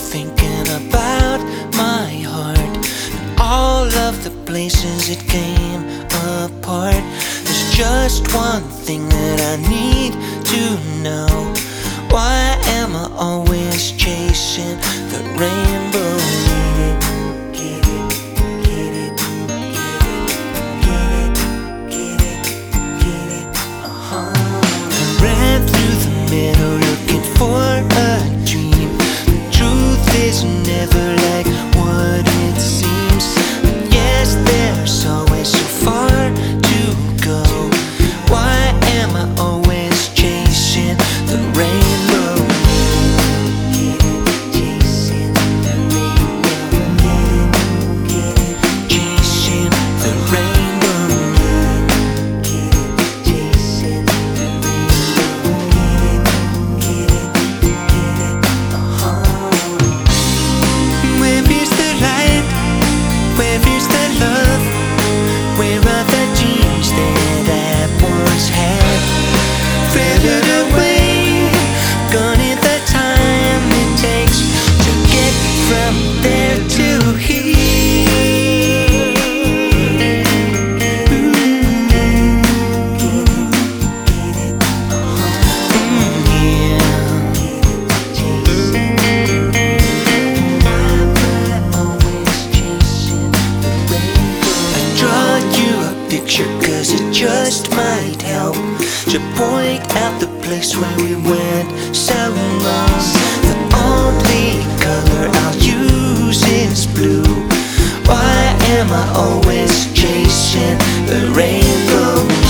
thinking about my heart and all of the places it came apart. There's just one thing that I need to know. Why am I always chasing the rainbow? Get it, get it, get it, get it, get it, I ran through the meadow looking for a dream. The truth is never like what it seems. Yes, there's always so far to go. Why am I always chasing the rainbow? Get it, chasing the rainbow. Get it, chasing the rainbow. Get it, chasing the rainbow. Get it, get it, Where is the light? Where is the love? Where are the dreams that I once had? Faded away, gone in the time it takes to get from there to here. Cause it just might help to point out the place where we went so wrong. The only color I'll use is blue. Why am I always chasing the rainbow?